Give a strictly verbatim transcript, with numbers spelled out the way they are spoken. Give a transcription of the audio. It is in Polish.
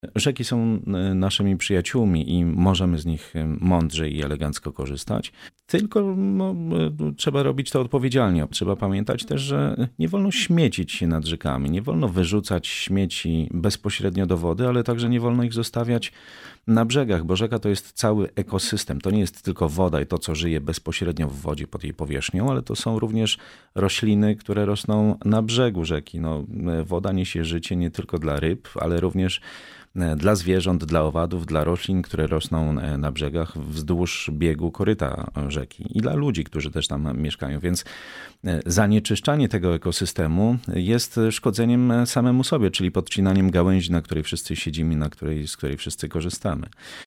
Rzeki są naszymi przyjaciółmi i możemy z nich mądrze i elegancko korzystać. Tylko no, trzeba robić to odpowiedzialnie. Trzeba pamiętać też, że nie wolno śmiecić się nad rzekami, nie wolno wyrzucać śmieci bezpośrednio do wody, ale także nie wolno ich zostawiać na brzegach, bo rzeka to jest cały ekosystem. To nie jest tylko woda i to, co żyje bezpośrednio w wodzie pod jej powierzchnią, ale to są również rośliny, które rosną na brzegu rzeki. No, woda niesie życie nie tylko dla ryb, ale również dla zwierząt, dla owadów, dla roślin, które rosną na brzegach wzdłuż biegu koryta rzeki i dla ludzi, którzy też tam mieszkają. Więc zanieczyszczanie tego ekosystemu jest szkodzeniem samemu sobie, czyli podcinaniem gałęzi, na której wszyscy siedzimy, na której, z której wszyscy korzystamy.